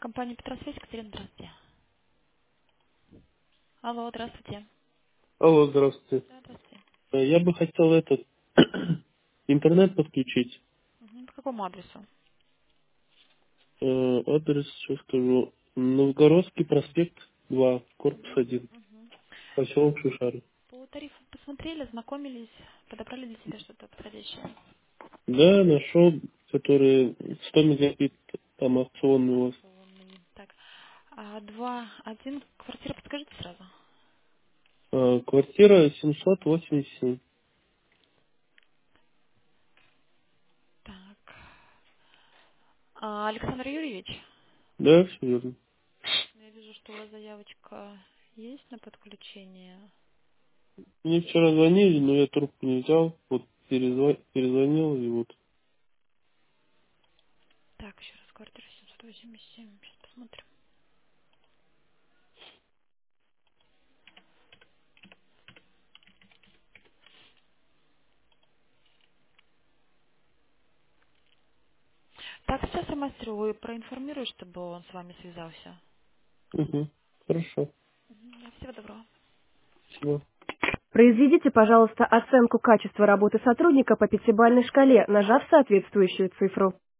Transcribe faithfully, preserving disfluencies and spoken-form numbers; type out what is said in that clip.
Компания Петросвязь, Екатерина, здравствуйте. Алло, здравствуйте. Алло, здравствуйте. Да, здравствуйте. Э, Я бы хотел этот интернет подключить. Мгм. По какому адресу? Э, Адрес, сейчас скажу. Новгородский проспект два, корпус Мгм. один, Мгм. поселок Шишары. По тарифу посмотрели, знакомились, подобрали для себя что-то подходящее. Да, нашел, который сто мегабит, там акционный у вас. Акционный. Так, а, два, один, квартира, подскажите сразу. Э, Квартира семьсот восемьдесят семь. Так. А, Александр Юрьевич, Да, все верно. я вижу, что у вас заявочка есть на подключение. Мне вчера звонили, но я трубку не взял. Вот перезва- перезвонил и вот. Так, еще раз, квартира семьсот восемьдесят семь, сейчас посмотрим. Так, сейчас я мастеру проинформирую, чтобы он с вами связался. Угу. Хорошо. Мгм. Да, всего доброго. Спасибо. Произведите, пожалуйста, оценку качества работы сотрудника по пятибалльной шкале, нажав соответствующую цифру.